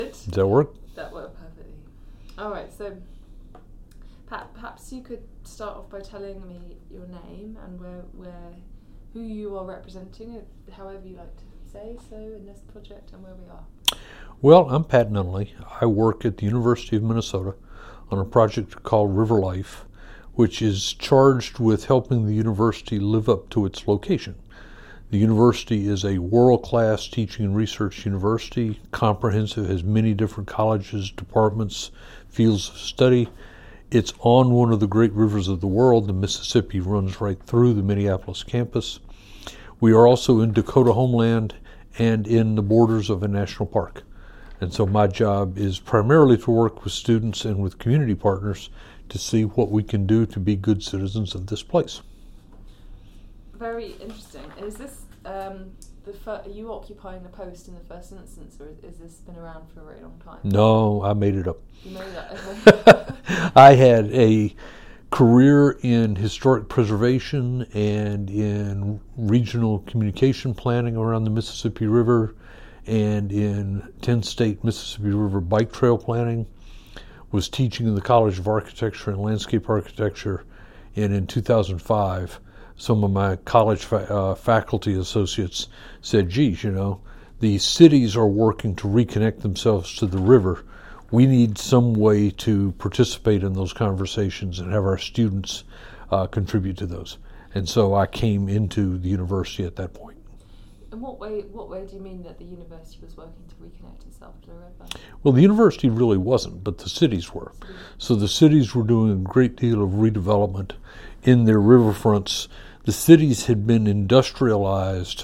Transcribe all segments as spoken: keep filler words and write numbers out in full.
Does that work? That worked perfectly. All right, so perhaps you could start off by telling me your name and where, where, who you are representing, however you like to say so, in this project and where we are. Well, I'm Pat Nunley. I work at the University of Minnesota on a project called River Life, which is charged with helping the university live up to its location. The university is a world-class teaching and research university, comprehensive, has many different colleges, departments, fields of study. It's on one of the great rivers of the world. The Mississippi runs right through the Minneapolis campus. We are also in Dakota homeland and in the borders of a national park. And so my job is primarily to work with students and with community partners to see what we can do to be good citizens of this place. Very interesting. Is this um, the fir- are you occupying the post in the first instance, or has this been around for a very long time? No, I made it up. You made it up. I had a career in historic preservation and in regional communication planning around the Mississippi River and in ten-state Mississippi River bike trail planning. Was teaching in the College of Architecture and Landscape Architecture, and in two thousand five, some of my college fa- uh, faculty associates said, geez, you know, the cities are working to reconnect themselves to the river. We need some way to participate in those conversations and have our students uh, contribute to those. And so I came into the university at that point. In what way, what way do you mean that the university was working to reconnect itself to the river? Well, the university really wasn't, but the cities were. So the cities were doing a great deal of redevelopment in their riverfronts. The cities had been industrialized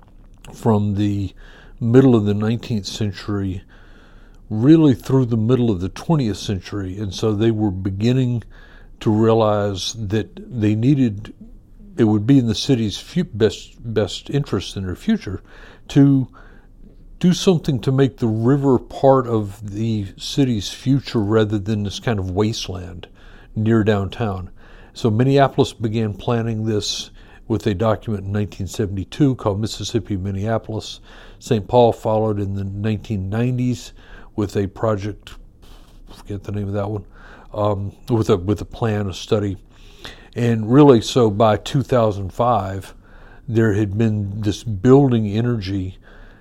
from the middle of the nineteenth century really through the middle of the twentieth century, and so they were beginning to realize that they needed, it would be in the city's best best interest in their future to do something to make the river part of the city's future rather than this kind of wasteland near downtown. So Minneapolis began planning this with a document in nineteen seventy-two called Mississippi Minneapolis. Saint Paul followed in the nineteen nineties with a project, I forget the name of that one, um, with a with a plan, a study. And really, so by two thousand five, there had been this building energy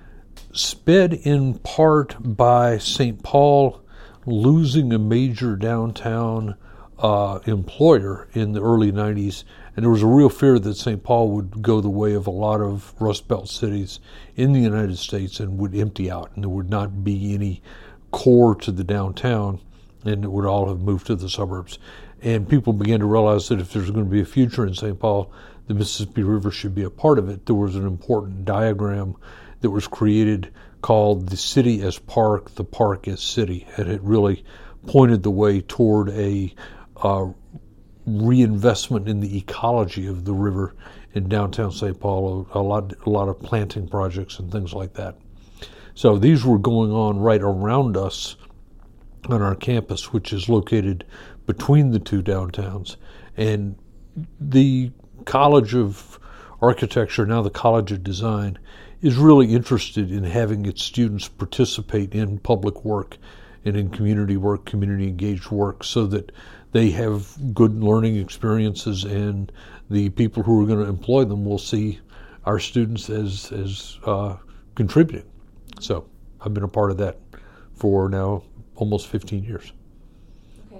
sped in part by Saint Paul losing a major downtown uh, employer in the early nineties. And there was a real fear that Saint Paul would go the way of a lot of Rust Belt cities in the United States and would empty out, and there would not be any core to the downtown, and it would all have moved to the suburbs. And people began to realize that if there's going to be a future in Saint Paul, the Mississippi River should be a part of it. There was an important diagram that was created called the city as park, the park as city, and it really pointed the way toward a uh, reinvestment in the ecology of the river in downtown Saint Paul, a lot, a lot of planting projects and things like that. So these were going on right around us on our campus, which is located between the two downtowns. And the College of Architecture, now the College of Design, is really interested in having its students participate in public work and in community work, community engaged work, so that they have good learning experiences, and the people who are going to employ them will see our students as, as uh, contributing. So I've been a part of that for now almost fifteen years. Okay.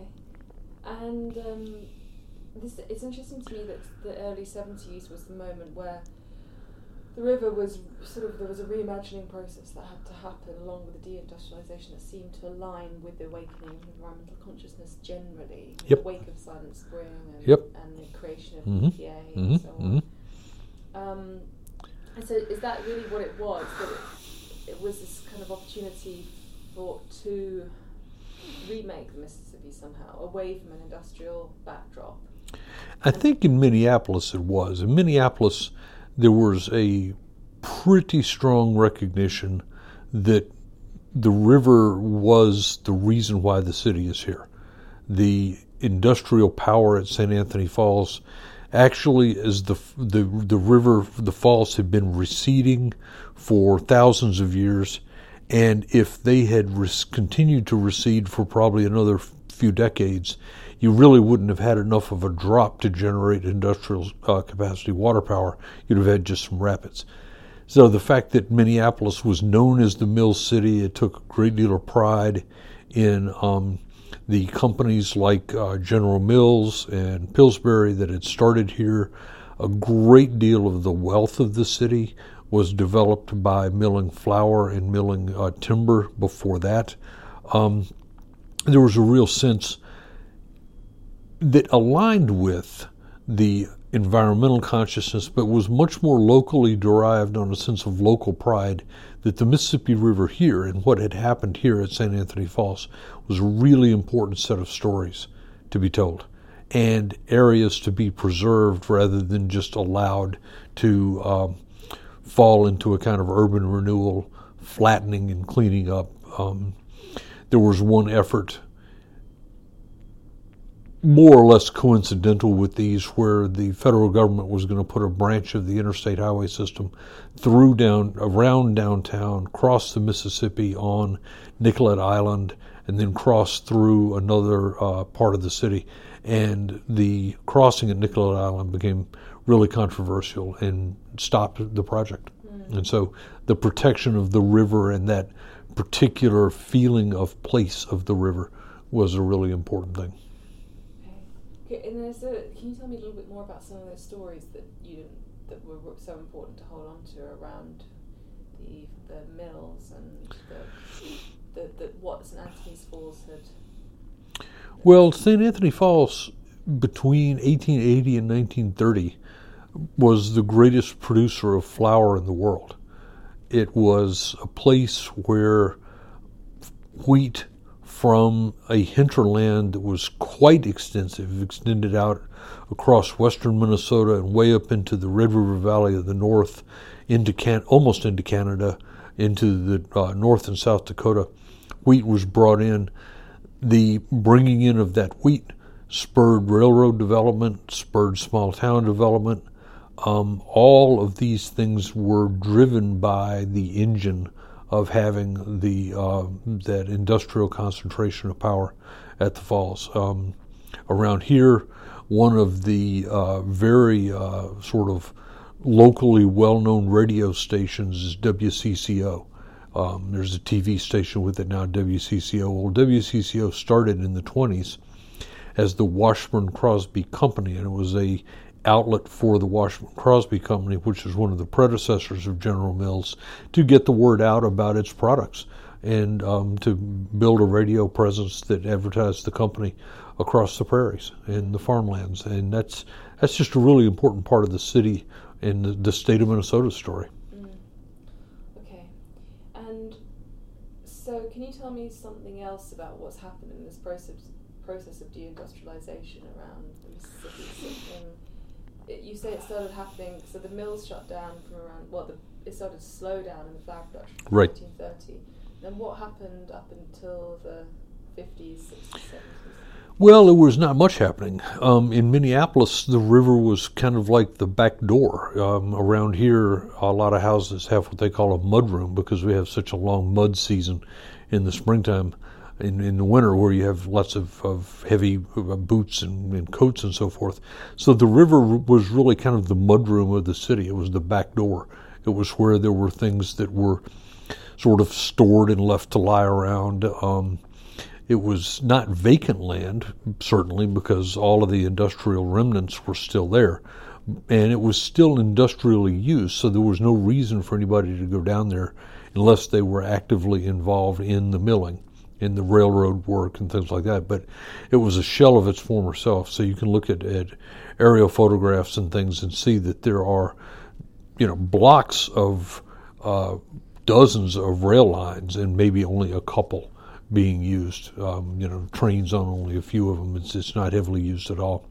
And um, this, it's interesting to me that the early seventies was the moment where the river was sort of, there was a reimagining process that had to happen along with the deindustrialization that seemed to align with the awakening of environmental consciousness generally, yep. the wake of Silent Spring and, yep. and the creation of mm-hmm. E P A and mm-hmm. so on. Mm-hmm. Um, and so is that really what it was, that it, it was this kind of opportunity for to remake the Mississippi somehow, away from an industrial backdrop? I think in Minneapolis it was. In Minneapolis, there was a pretty strong recognition that the river was the reason why the city is here. The industrial power at Saint Anthony Falls, actually, as the the the river, the falls had been receding for thousands of years, And if they had res- continued to recede for probably another few decades, you really wouldn't have had enough of a drop to generate industrial uh, capacity water power. You'd have had just some rapids. So the fact that Minneapolis was known as the Mill City, it took a great deal of pride in um, the companies like uh, General Mills and Pillsbury that had started here. A great deal of the wealth of the city was developed by milling flour and milling uh, timber before that. Um, there was a real sense that aligned with the environmental consciousness, but was much more locally derived on a sense of local pride, that the Mississippi River here and what had happened here at Saint Anthony Falls was a really important set of stories to be told and areas to be preserved rather than just allowed to um, fall into a kind of urban renewal, flattening and cleaning up. Um, there was one effort, more or less coincidental with these, where the federal government was going to put a branch of the interstate highway system through down around downtown, cross the Mississippi on Nicollet Island, and then cross through another uh, part of the city. And the crossing at Nicollet Island became really controversial and stopped the project. Mm. And so the protection of the river and that particular feeling of place of the river was a really important thing. Okay, and there's a, can you tell me a little bit more about some of those stories that you that were so important to hold on to around the the mills and the, the, the what Saint Anthony's Falls had? Well, Saint Anthony Falls between eighteen eighty and nineteen thirty was the greatest producer of flour in the world. It was a place where wheat from a hinterland that was quite extensive, extended out across western Minnesota and way up into the Red River Valley of the north, into Can- almost into Canada, into the uh, North and South Dakota. Wheat was brought in. The bringing in of that wheat spurred railroad development, spurred small town development. Um, all of these things were driven by the engine of having the uh, that industrial concentration of power at the falls. Um, around here, one of the uh, very uh, sort of locally well-known radio stations is W C C O. Um, there's a T V station with it now, W C C O. Well, W C C O started in the twenties as the Washburn Crosby Company, and it was a outlet for the Washburn Crosby Company, which is one of the predecessors of General Mills, to get the word out about its products and um, to build a radio presence that advertised the company across the prairies and the farmlands. And that's that's just a really important part of the city and the, the state of Minnesota's story. Mm. Okay. And so can you tell me something else about what's happened in this process process of deindustrialization around the Mississippi system? It, you say it started happening, so the mills shut down from around, well, the, it started to slow down in the flour production from right. nineteen thirty. Then what happened up until the fifties, sixties, seventies? Well, there was not much happening. Um, in Minneapolis, the river was kind of like the back door. Um, around here, a lot of houses have what they call a mud room because we have such a long mud season in the springtime. In, in the winter, where you have lots of, of heavy boots and, and coats and so forth. So the river was really kind of the mudroom of the city. It was the back door. It was where there were things that were sort of stored and left to lie around. Um, it was not vacant land, certainly, because all of the industrial remnants were still there. And it was still industrially used, so there was no reason for anybody to go down there unless they were actively involved in the milling, in the railroad work and things like that. But it was a shell of its former self. So you can look at, at aerial photographs and things and see that there are, you know, blocks of uh, dozens of rail lines and maybe only a couple being used. Um, you know, trains on only a few of them. It's, it's not heavily used at all.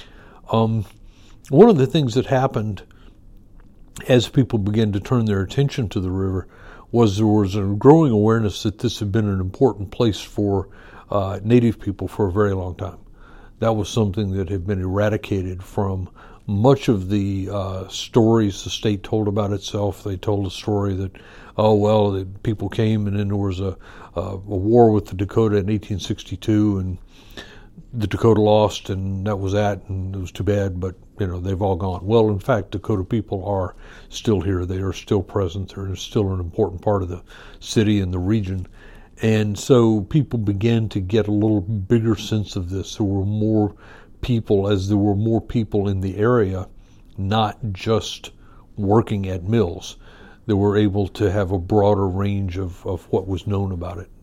Um, one of the things that happened as people began to turn their attention to the river was there was a growing awareness that this had been an important place for uh, Native people for a very long time. That was something that had been eradicated from much of the uh, stories the state told about itself, they told a story that, oh, well, the people came and then there was a, a, a war with the Dakota in eighteen sixty-two and the Dakota lost and that was that and it was too bad, but, you know, they've all gone. Well, in fact, Dakota people are still here. They are still present. They're still an important part of the city and the region. And so people began to get a little bigger sense of this. There were more people, as there were more people in the area, not just working at mills. They were able to have a broader range of, of what was known about it.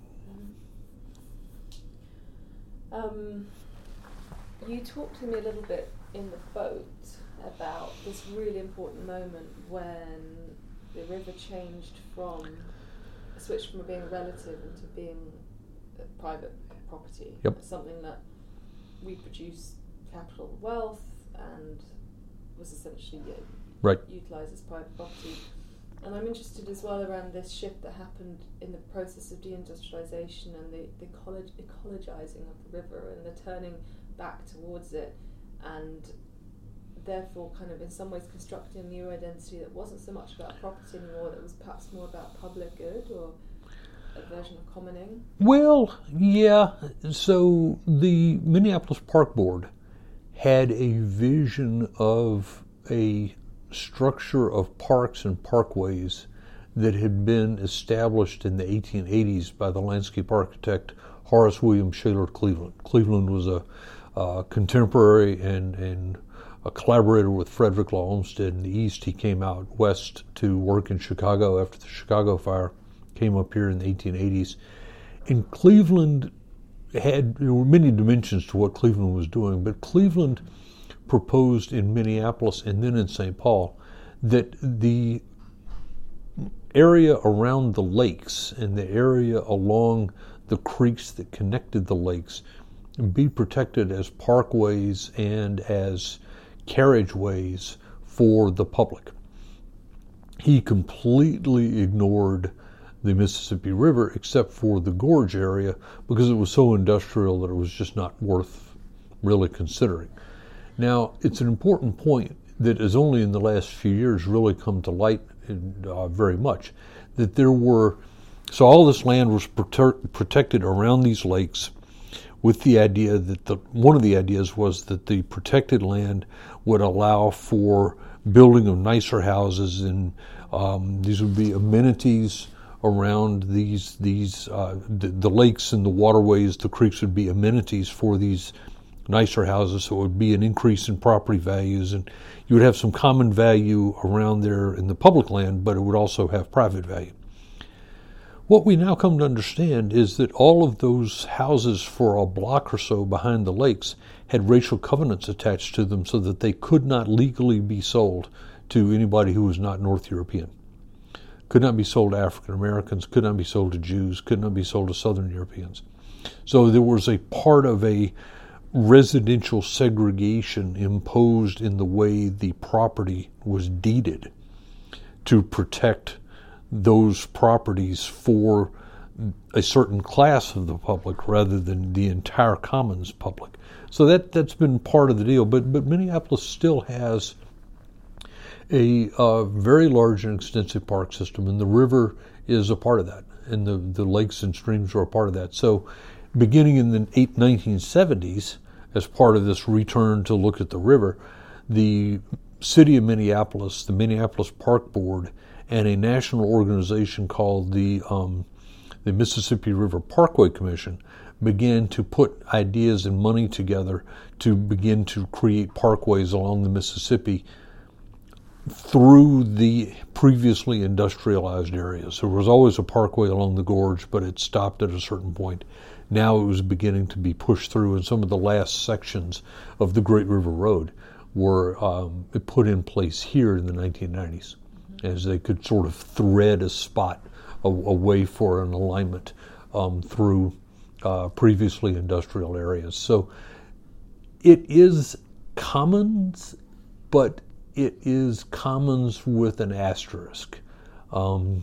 Um, you talked to me a little bit in the boat about this really important moment when the river changed from, switched from being relative into being a private property. Yep. Something that reproduced capital wealth and was essentially uh, right. utilised as private property. And I'm interested as well around this shift that happened in the process of deindustrialisation and the, the ecologi- ecologizing of the river and the turning back towards it, and therefore kind of in some ways constructing a new identity that wasn't so much about property anymore, that was perhaps more about public good or a version of commoning? Well, yeah. So the Minneapolis Park Board had a vision of a structure of parks and parkways that had been established in the eighteen eighties by the landscape architect Horace William Shaler Cleveland. Cleveland was a uh, contemporary and, and a collaborator with Frederick Law Olmsted in the East. He came out west to work in Chicago after the Chicago fire, came up here in the eighteen eighties. And Cleveland had, there were many dimensions to what Cleveland was doing, but Cleveland proposed in Minneapolis and then in Saint Paul that the area around the lakes and the area along the creeks that connected the lakes be protected as parkways and as carriageways for the public. He completely ignored the Mississippi River except for the gorge area because it was so industrial that it was just not worth really considering. Now, it's an important point that has only in the last few years really come to light uh, very much, that there were, so all this land was prote- protected around these lakes with the idea that the, one of the ideas was that the protected land would allow for building of nicer houses, and um, these would be amenities around these, these uh, the, the lakes and the waterways, the creeks would be amenities for these nicer houses, so it would be an increase in property values, and you would have some common value around there in the public land, but it would also have private value. What we now come to understand is that all of those houses for a block or so behind the lakes had racial covenants attached to them so that they could not legally be sold to anybody who was not North European. Could not be sold to African Americans, could not be sold to Jews, could not be sold to Southern Europeans. So there was a part of a residential segregation imposed in the way the property was deeded to protect those properties for a certain class of the public rather than the entire commons public. So that, that's been part of the deal. But, but Minneapolis still has a uh, very large and extensive park system, and the river is a part of that, and the, the lakes and streams are a part of that. So beginning in the nineteen seventies, as part of this return to look at the river, the city of Minneapolis, the Minneapolis Park Board, and a national organization called the um, the Mississippi River Parkway Commission began to put ideas and money together to begin to create parkways along the Mississippi through the previously industrialized areas. There was always a parkway along the gorge, but it stopped at a certain point. Now it was beginning to be pushed through, and some of the last sections of the Great River Road were um, put in place here in the nineteen nineties, mm-hmm. as they could sort of thread a spot, a, a way for an alignment um, through uh, previously industrial areas. So it is commons, but it is commons with an asterisk. Um,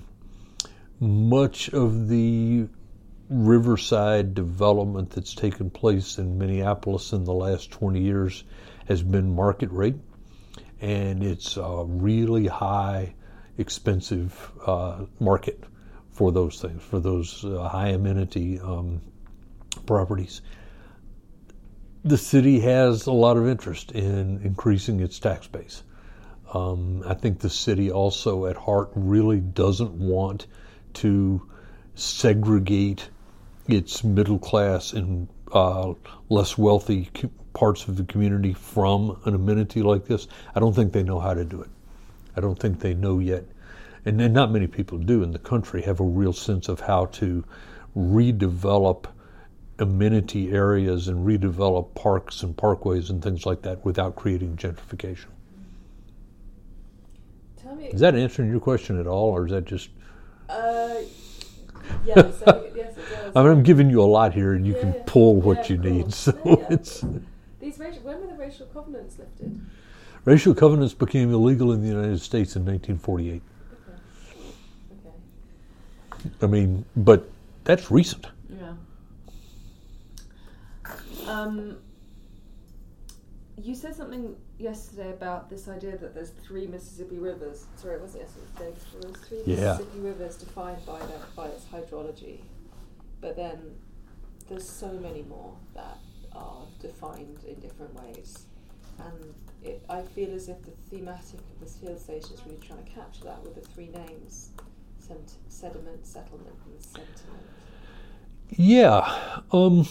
much of the riverside development that's taken place in Minneapolis in the last twenty years has been market rate. and it's a really high, expensive uh, market for those things, for those uh, high amenity um, properties. The city has a lot of interest in increasing its tax base. Um, I think the city also at heart really doesn't want to segregate its middle class and uh, less wealthy parts of the community from an amenity like this. I don't think they know how to do it. I don't think they know yet. And, and not many people do in the country have a real sense of how to redevelop amenity areas and redevelop parks and parkways and things like that without creating gentrification. Tell me, is that answering your question at all, or is that just... Uh, yes, I, yes, it does. I mean, I'm giving you a lot here, and you yeah, can yeah. pull what yeah, you need. So yeah, yeah. it's These racial, when were the racial covenants lifted? Racial covenants became illegal in the United States in nineteen forty-eight. Okay. Okay. I mean, but that's recent. Yeah. Um, you said something yesterday about this idea that there's three Mississippi rivers. Sorry, was it yesterday? There was three Yeah. Mississippi rivers defined by their, by its hydrology, but then there's so many more that are defined in different ways, and it, I feel as if the thematic of this field station is really trying to capture that with the three names: sent- sediment, settlement, and sentiment. Yeah. Um,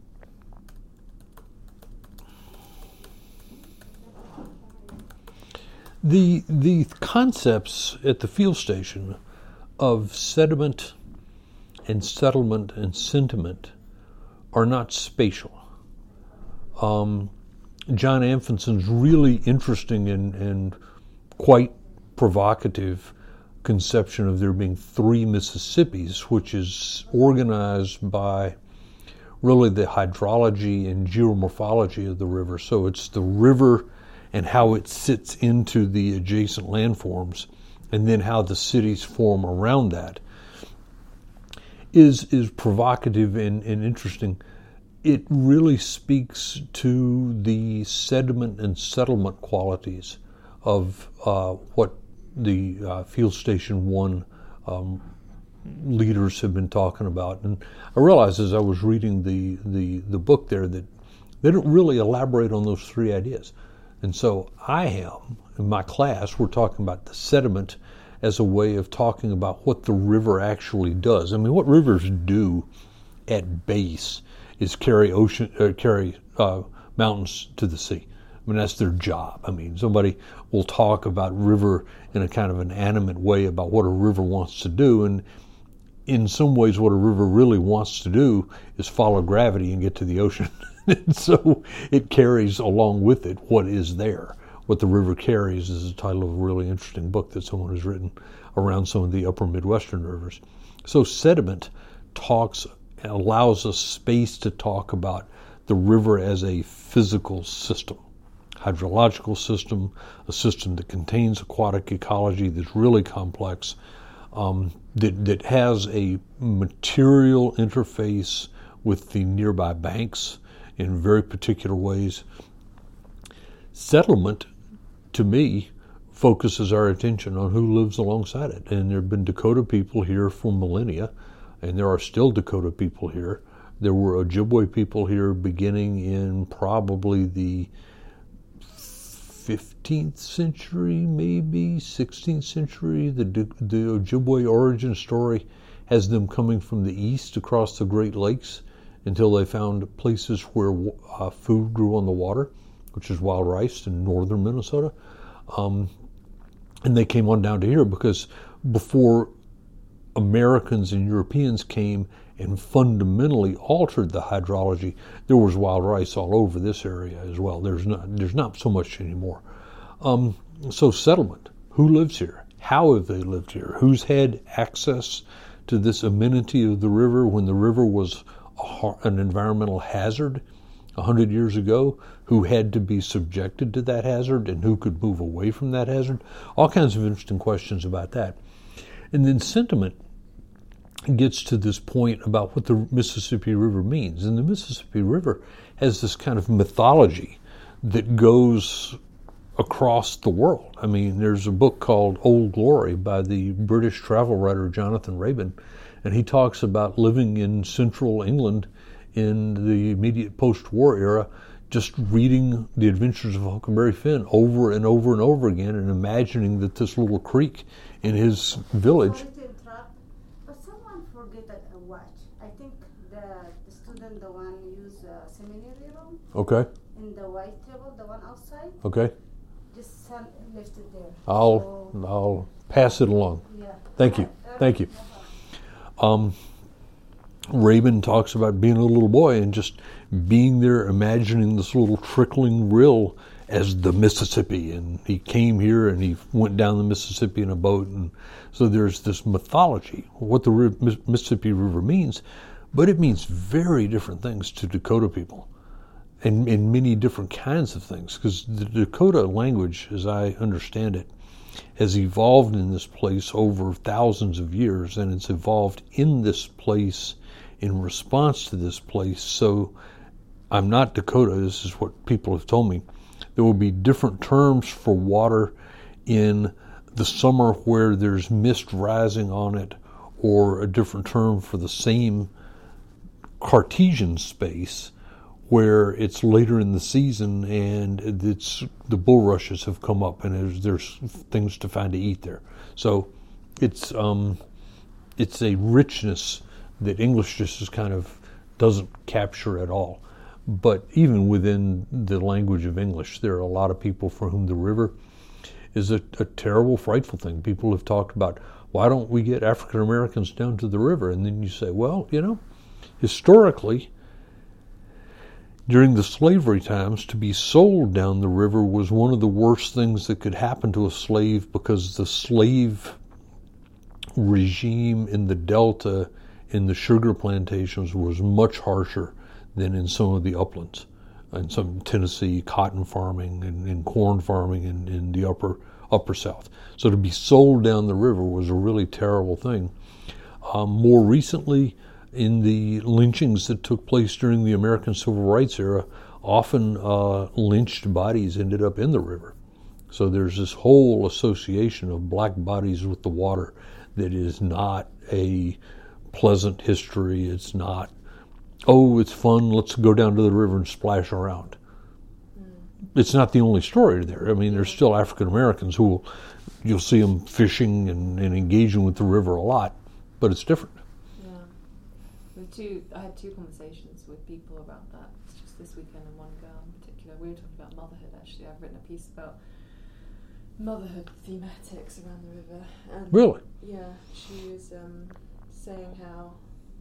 the the concepts at the field station of sediment and settlement and sentiment are not spatial. Um, John Amphenson's really interesting and, and quite provocative conception of there being three Mississippis, which is organized by really the hydrology and geomorphology of the river. So it's the river and how it sits into the adjacent landforms, and then how the cities form around that, is is provocative and, and interesting. It really speaks to the sediment and settlement qualities of uh, what the uh, Field Station One um, leaders have been talking about. And I realized as I was reading the, the, the book there that they don't really elaborate on those three ideas. And so I am, in my class, we're talking about the sediment as a way of talking about what the river actually does. I mean, what rivers do at base is carry ocean, uh, carry uh, mountains to the sea. I mean, that's their job. I mean, somebody will talk about river in a kind of an animate way about what a river wants to do, and in some ways what a river really wants to do is follow gravity and get to the ocean. And so it carries along with it what is there. What the River Carries is the title of a really interesting book that someone has written around some of the upper Midwestern rivers. So sediment talks, allows us space to talk about the river as a physical system, hydrological system, a system that contains aquatic ecology that's really complex, um, that, that has a material interface with the nearby banks in very particular ways. Settlement, to me, focuses our attention on who lives alongside it. And there have been Dakota people here for millennia, and there are still Dakota people here. There were Ojibwe people here beginning in probably the fifteenth century, maybe sixteenth century. The, the Ojibwe origin story has them coming from the east across the Great Lakes until they found places where uh, food grew on the water, which is wild rice in northern Minnesota. Um, and they came on down to here because before Americans and Europeans came and fundamentally altered the hydrology, there was wild rice all over this area as well. There's not there's not so much anymore. Um, so settlement, who lives here? How have they lived here? Who's had access to this amenity of the river when the river was a, an environmental hazard a hundred years ago? Who had to be subjected to that hazard and who could move away from that hazard? All kinds of interesting questions about that. And then sentiment gets to this point about what the Mississippi River means. And the Mississippi River has this kind of mythology that goes across the world. I mean, there's a book called Old Glory by the British travel writer Jonathan Raban, and he talks about living in central England in the immediate post-war era, just reading The Adventures of Huckleberry Finn over and over and over again, and imagining that this little creek in his village. Sorry to interrupt, but someone forget a watch. I think the, the student, the one use uh, seminary room. Okay. In the white table, the one outside. Okay. Just send, left it there. I'll So, I'll pass it along. yeah. Thank you. Thank you. Um, Raban talks about being a little boy and just being there, imagining this little trickling rill as the Mississippi, and he came here and he went down the Mississippi in a boat, and so there's this mythology, what the Mississippi River means, but it means very different things to Dakota people, and, and many different kinds of things, because the Dakota language, as I understand it, has evolved in this place over thousands of years, and it's evolved in this place in response to this place. So I'm not Dakota, this is what people have told me. There will be different terms for water in the summer where there's mist rising on it, or a different term for the same Cartesian space where it's later in the season and it's the bulrushes have come up and there's, there's things to find to eat there. So it's um, it's a richness that English just is kind of doesn't capture at all. But even within the language of English, there are a lot of people for whom the river is a, a terrible, frightful thing. People have talked about, why don't we get African Americans down to the river? And then you say, well, you know, historically, during the slavery times, to be sold down the river was one of the worst things that could happen to a slave, because the slave regime in the Delta, in the sugar plantations, was much harsher than in some of the uplands, in some Tennessee cotton farming and, and corn farming in, in the upper upper South. So to be sold down the river was a really terrible thing. Um, more recently, in the lynchings that took place during the American Civil Rights era, often uh, lynched bodies ended up in the river. So there's this whole association of black bodies with the water that is not a pleasant history. It's not, oh, it's fun, let's go down to the river and splash around. Mm. It's not the only story there. I mean, there's still African Americans who will, you'll see them fishing and, and engaging with the river a lot, but it's different. Yeah. With two, I had two conversations with people about that just this weekend, and one girl in particular. We were talking about motherhood, actually. I've written a piece about motherhood thematics around the river. And really? Yeah, she was um, saying how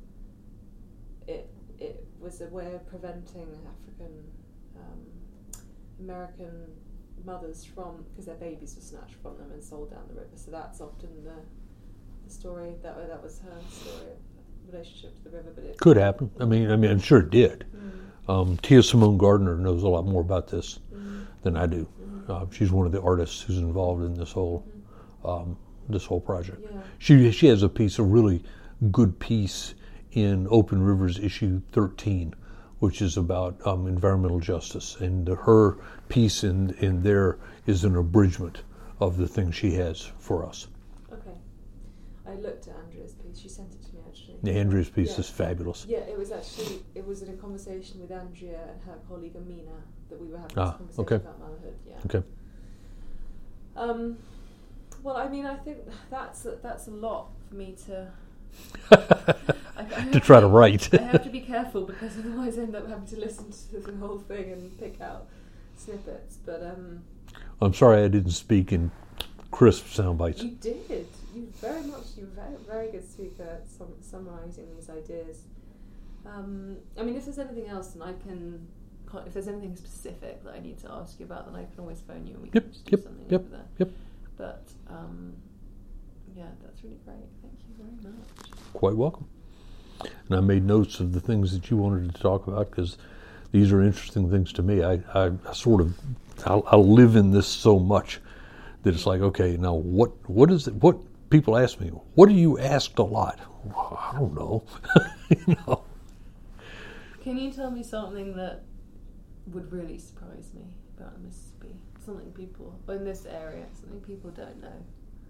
it it was a way of preventing African um, American mothers from, because their babies were snatched from them and sold down the river. So that's often the the story. That that was her story of relationship to the river. But it could happen. I mean, I mean, I'm sure it did. Mm. Um, Tia Simone Gardner knows a lot more about this mm. than I do. Mm. Uh, she's one of the artists who's involved in this whole mm. um, this whole project. Yeah. She she has a piece, a really good piece in Open Rivers issue thirteen, which is about um, environmental justice, and the, her piece in in there is an abridgment of the thing she has for us. Okay, I looked at Andrea's piece. She sent it to me actually. Yeah, Andrea's piece yeah. is fabulous. Yeah, it was actually it was in a conversation with Andrea and her colleague Amina that we were having ah, this conversation okay. about motherhood. Yeah. Okay. Um, well, I mean, I think that's a, that's a lot for me to. I, I to try to write. I have to be careful, because otherwise I end up having to listen to the whole thing and pick out snippets. But um, I'm sorry I didn't speak in crisp sound bites. You did. You very much. You're a very, very good speaker at sum, summarising these ideas. Um, I mean, if there's anything else, then I can. If there's anything specific that I need to ask you about, then I can always phone you and we yep, can just do yep, something yep, over there. Yep. But um, yeah, that's really great. Thank you very much. Quite welcome. And I made notes of the things that you wanted to talk about, because these are interesting things to me. I, I, I sort of, I, I live in this so much that it's like, okay, now what, what is it, what people ask me, what are you asked a lot? Well, I don't know. You know. Can you tell me something that would really surprise me about the Mississippi? Something people, or in this area, something people don't know.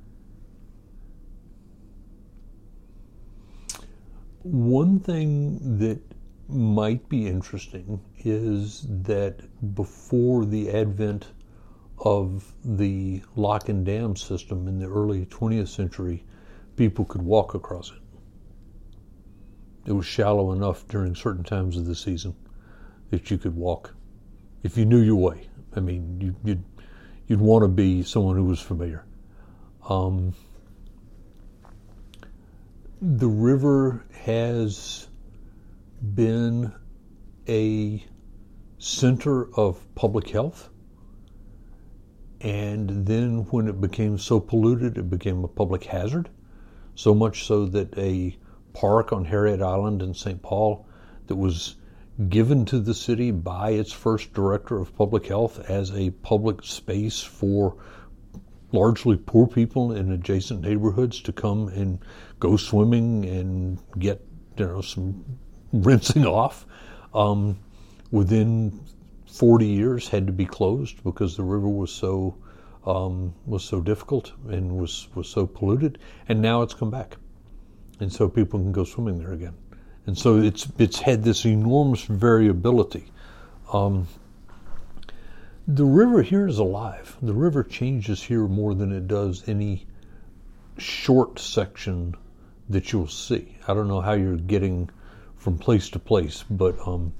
One thing that might be interesting is that before the advent of the lock and dam system in the early twentieth century, people could walk across it. It was shallow enough during certain times of the season that you could walk if you knew your way. I mean, you, you'd you'd want to be someone who was familiar. Um, the river has been a center of public health, and then when it became so polluted, it became a public hazard, so much so that a park on Harriet Island in Saint Paul that was given to the city by its first director of public health as a public space for largely poor people in adjacent neighborhoods to come and go swimming and get, you know, some rinsing off, um, within forty years had to be closed because the river was so um, was so difficult and was was so polluted, and now it's come back, and so people can go swimming there again, and so it's it's had this enormous variability. Um, the river here is alive. The river changes here more than it does any short section that you'll see. I don't know how you're getting from place to place, but um,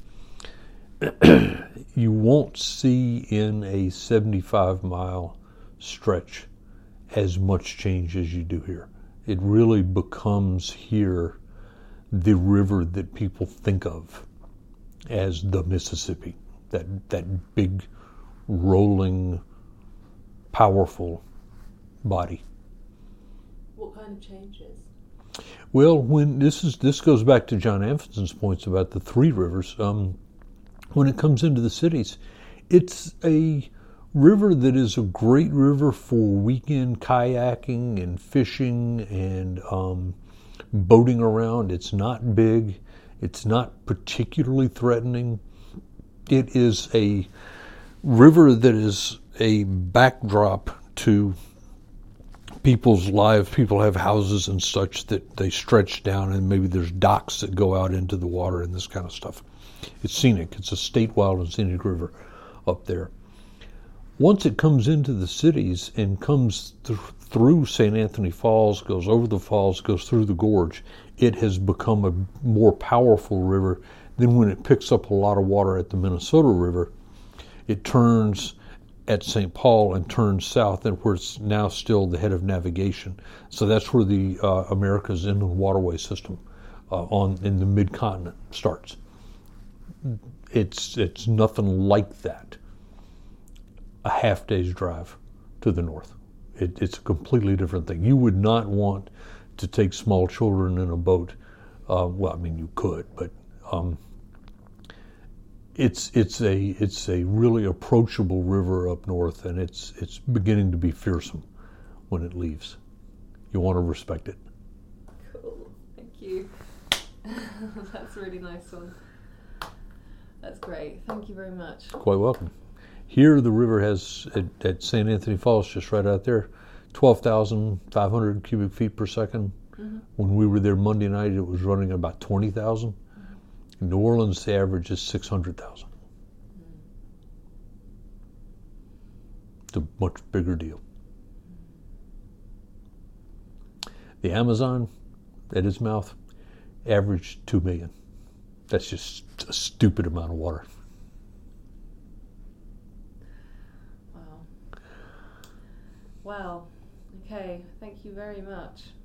you won't see in a seventy-five mile stretch as much change as you do here. It really becomes here the river that people think of as the Mississippi, that that big, rolling, powerful body. What kind of changes? Well, when this is this goes back to John Amphitson's points about the three rivers. Um, when it comes into the cities, it's a river that is a great river for weekend kayaking and fishing and um, boating around. It's not big. It's not particularly threatening. It is a river that is a backdrop to people's lives. People have houses and such that they stretch down, and maybe there's docks that go out into the water and this kind of stuff. It's scenic. It's a state wild and scenic river up there. Once it comes into the cities and comes th- through Saint Anthony Falls, goes over the falls, goes through the gorge, it has become a more powerful river. Then when it picks up a lot of water at the Minnesota River, it turns at Saint Paul and turns south, and where it's now still the head of navigation. So that's where the uh, America's Inland Waterway System uh, on in the mid-continent starts. It's it's nothing like that. A half day's drive to the north. It, it's a completely different thing. You would not want to take small children in a boat. Uh, well, I mean, you could, but um, it's it's a it's a really approachable river up north, and it's it's beginning to be fearsome when it leaves. You want to respect it. Cool, thank you. That's a really nice one. That's great. Thank you very much. Quite welcome. Here, the river has, at, at Saint Anthony Falls, just right out there, twelve thousand five hundred cubic feet per second. Mm-hmm. When we were there Monday night, it was running at about twenty thousand. Mm-hmm. In New Orleans, the average is six hundred thousand. Mm-hmm. It's a much bigger deal. The Amazon, at its mouth, averaged two million. That's just a stupid amount of water. Wow. Wow. Okay. Thank you very much.